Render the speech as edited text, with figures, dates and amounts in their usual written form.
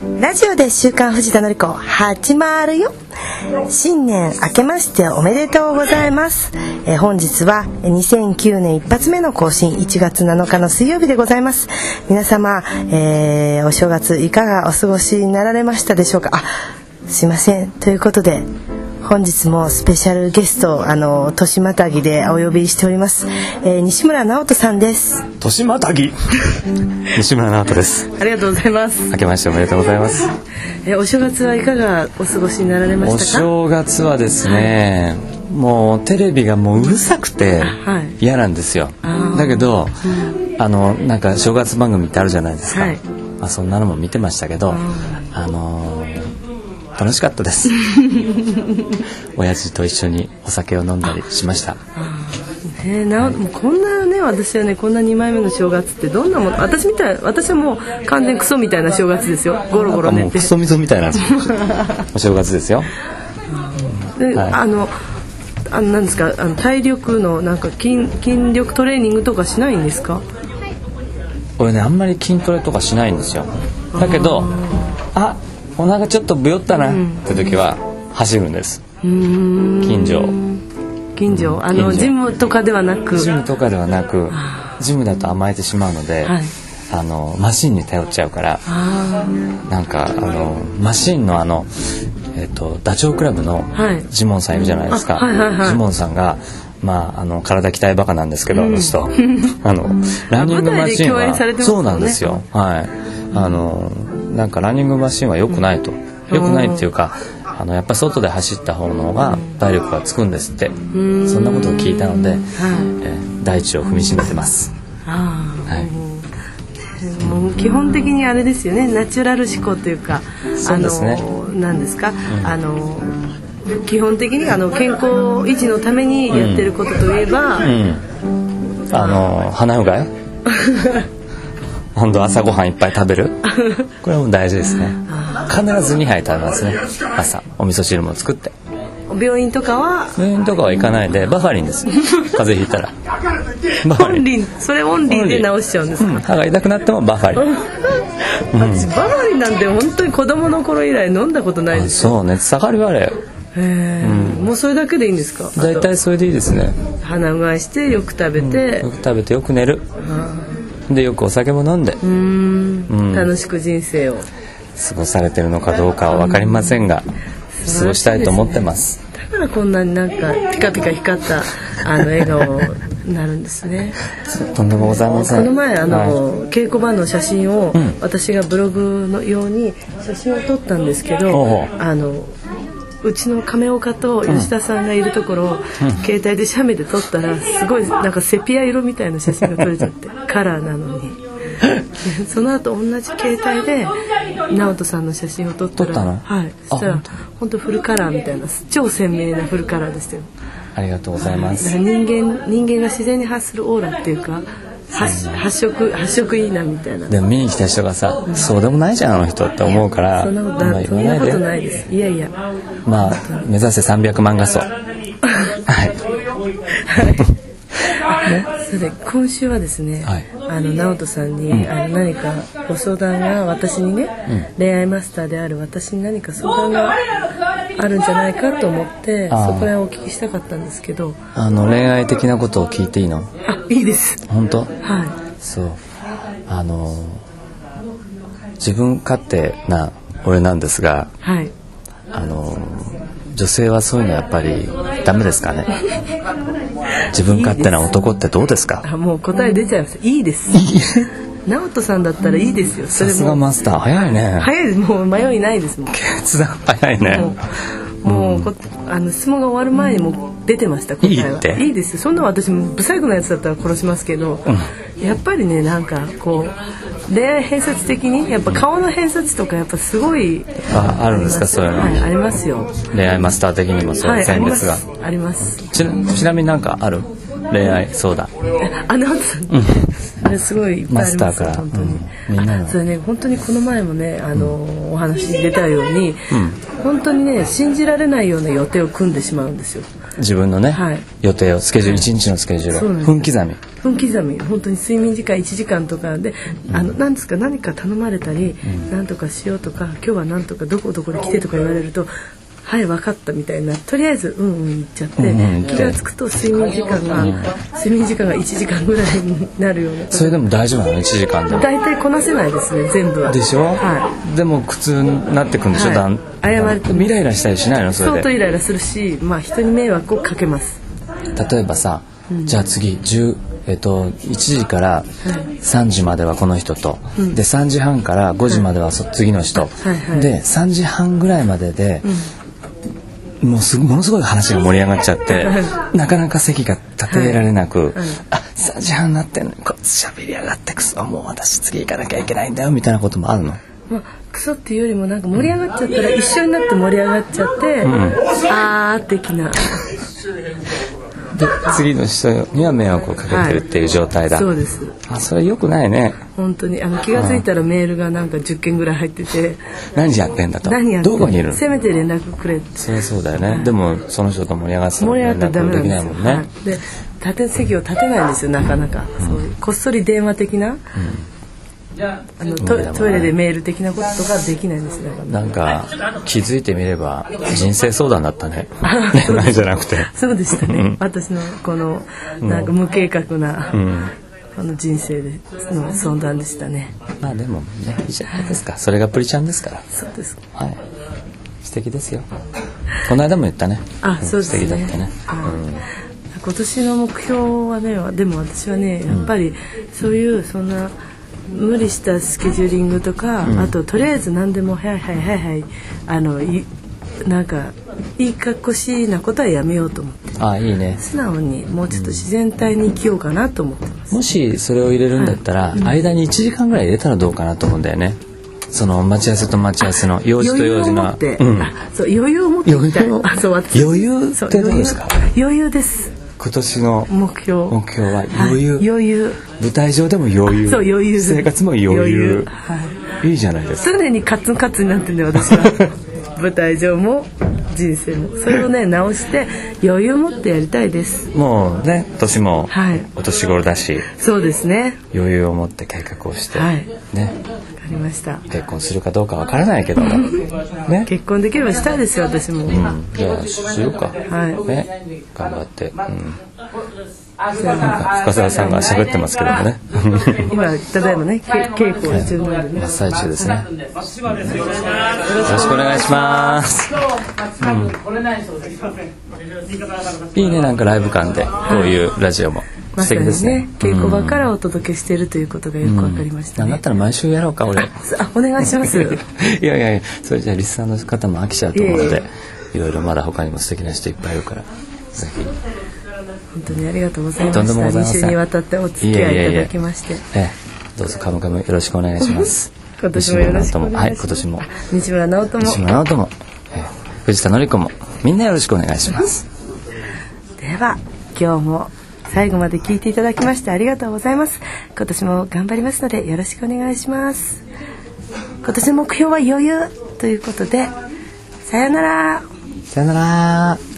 ラジオで週刊藤田紀子始まるよ。新年明けましておめでとうございます。本日は2009年一発目の更新、1月7日の水曜日でございます。皆様、お正月いかがお過ごしになられましたでしょうか。すいません。ということで本日もスペシャルゲスト年またぎでお呼びしております、西村直人さんです。 年またぎ西村直人です。 ありがとうございます。 明けましておめでとうございます。 お正月はいかがお過ごしになられましたか。 お正月はですね、もうテレビがもううるさくて嫌なんですよ、だけど、なんか正月番組ってあるじゃないですか、そんなのも見てましたけど、楽しかったです親父と一緒にお酒を飲んだりしました。 こんなね、私はね、こんな2枚目の正月ってどんなもの。私はもう完全クソみたいな正月ですよ。ゴロゴロ寝て、もうクソみそみたいなお正月ですよ。 なんですか、体力のなんか筋力トレーニングとかしないんですか。 俺ね、あんまり筋トレとかしないんですよ。だけどお腹ちょっとぶよったなって時は走るんです。近所ジムとかではなく、ジムだと甘えてしまうので、マシンに頼っちゃうから、なんかマシンのダチョウ倶楽部のジモンさんいるじゃないですか。ジモンさんが体鍛えバカなんですけど、ランニングマシンはそうなんですよ。なんかランニングマシンは良くないと、良くないっていうか、やっぱ外で走った方の方が体力がつくんですって。そんなことを聞いたので、大地を踏みしめてます。 もう基本的にあれですよね、ナチュラル思考というか、 そうですね。 なんですか、基本的に健康維持のためにやってることといえば、 鼻うがい朝ごはんいっぱい食べるこれも大事ですね。必ず2杯食べますね、朝。お味噌汁も作って。 病院とかは行かないでバファリンですよ。風邪ひいたらバファリン、 それオンリーで治しちゃうんですか。 歯が痛くなってもバファリン私バファリンなんて本当に子供の頃以来飲んだことないですよ。 そう、熱下がりはあれ。 もうそれだけでいいんですか。 だいたいそれでいいですね。 鼻うがいしてよく食べて、 よく寝る、でよくお酒も飲んで、 楽しく人生を過ごされてるのかどうかは分かりませんが、過ごしたいと思ってます。 だからこんなになんかピカピカ光った笑顔になるんですね。 とんでもございません。 この前稽古場の写真を、私がブログのように写真を撮ったんですけど、うちの亀岡と吉田さんがいるところを、携帯で写メで撮ったらすごいなんかセピア色みたいな写真が撮れちゃってカラーなのにその後同じ携帯で直人さんの写真を撮ったら、そしたら本当フルカラーみたいな超鮮明なフルカラーでしたよ。 ありがとうございます。 人間が自然に発するオーラっていうか、発色いいなみたいな。 でも見に来た人がさ、そうでもないじゃんあの人って思うから、 そんなことないです。いやいや、 目指せ300万画素それで今週はですね、直人さんに、何かご相談が私にね、恋愛マスターである私に何か相談があるんじゃないかと思って、そこらお聞きしたかったんですけど。 恋愛的なことを聞いていいの？ いいです。 本当？そう、自分勝手な俺なんですが、女性はそういうのやっぱりダメですかね。自分勝手な男ってどうですか。 もう答え出ちゃいます。いいです。直人さんだったらいいですよ。それもさすがマスター、早いね。 早いです。もう迷いないですもん。 決断早いね。 もう質問が終わる前にもう出てました、答えは。いいですよ。そんな私も不細工なやつだったら殺しますけど、やっぱりね、なんかこう恋愛偏差値的にやっぱ顔の偏差値とかやっぱすごいあるんですか、そういうの。 ありますよ。 恋愛マスター的にもそういう戦略があります。 ちなみになんかある？恋愛相談。 直人さん、すごいいっぱいあります。マスターから本当に。みんなの。 それね、本当にこの前もね、お話に出たように、本当にね、信じられないような予定を組んでしまうんですよ。 自分のね、 はい、 予定をスケジュール、1日のスケジュールを分刻み本当に睡眠時間1時間とかで、何ですか、何か頼まれたり、何とかしようとか、今日は何とかどこどこに来てとか言われると、はい分かったみたいな、とりあえず言っちゃって、気が付くと睡眠時間が1時間ぐらいになるような。 それでも大丈夫なの？1時間でも大体こなせないですね、全部は。 でしょ、 はい、 でも苦痛になってくるんでしょ、 はい、謝るとイライラしたりしないの？それで相当イライラするし、人に迷惑をかけます。 例えばさ、じゃあ次1時から3時まではこの人と、で3時半から5時までは次の人、で3時半ぐらいまでで、ものすごい話が盛り上がっちゃってなかなか席が立てられなく、3時半になってんのにこいつ喋りやがってクソ、もう私次行かなきゃいけないんだよみたいなこともあるの？ クソっていうよりもなんか盛り上がっちゃったら一緒になって盛り上がっちゃって、あー的なで次の人には迷惑をかけてるっていう状態だ、 そうです。 それ良くないね。 本当に気が付いたらメールがなんか10件ぐらい入ってて、 何やってんだと、どこにいるの、 せめて連絡くれって。 そりゃそうだよね、でもその人と盛り上がってたら連絡できないもんね。 で席を立てないんですよ、なかなか、そういうこっそり電話的な、トイレでメール的なことができないんですよ。 なんか気づいてみれば人生相談だったね恋愛じゃなくて。 そうでしたね、私のこのなんか無計画な、この人生での相談でしたね。 でもね、いいじゃないですか、それがプリちゃんですから。 そうです、 はい、素敵ですよ。この間も言ったね。 そうですね、 素敵だったね。 今年の目標はね、でも私はね、やっぱりそういうそんな無理したスケジューリングとか、あととりあえず何でもなんかいい格好しいなことはやめようと思って、 いいね、 素直にもうちょっと自然体に生きようかなと思ってます。 もしそれを入れるんだったら、間に1時間ぐらい入れたらどうかなと思うんだよね。その待ち合わせと待ち合わせの用事と用事の余裕を持っていきたい。 余裕ってどうですか？ 余裕です。 今年の目標は余裕、舞台上でも余裕、 余裕、 生活も余裕、いいじゃないですか。 常にカツンカツンになってるんだよ、私は舞台上も人生もそれをね直して余裕を持ってやりたいです。もうね、年もお年頃だし、 そうですね、 余裕を持って計画をして、ね、 わかりました。 結婚するかどうかわからないけどもね、 結婚できればしたいですよ、私も。 じゃあしようか、ね、頑張って、深澤さんが喋ってますけどもね今ただいまね稽古中なんでね、 真っ最中ですね。よろしくお願いします。いいね、なんかライブ感でこういうラジオも素敵ですね。 稽古場からお届けしているということがよくわかりましたね。 だったら毎週やろうか、俺。 お願いしますいやそれじゃあリスナーの方も飽きちゃうと思うので、いろいろまだ他にも素敵な人いっぱいいるから、ぜひ。 本当にありがとうございました。2週にわたってお付き合いいただきまして、 どうぞカムカムよろしくお願いします今年もよろしくお願いします。 今年も西村直人も、 藤田紀子もみんなよろしくお願いしますでは今日も最後まで聞いていただきましてありがとうございます。今年も頑張りますのでよろしくお願いします。今年の目標は余裕ということで、さよなら。 さよなら。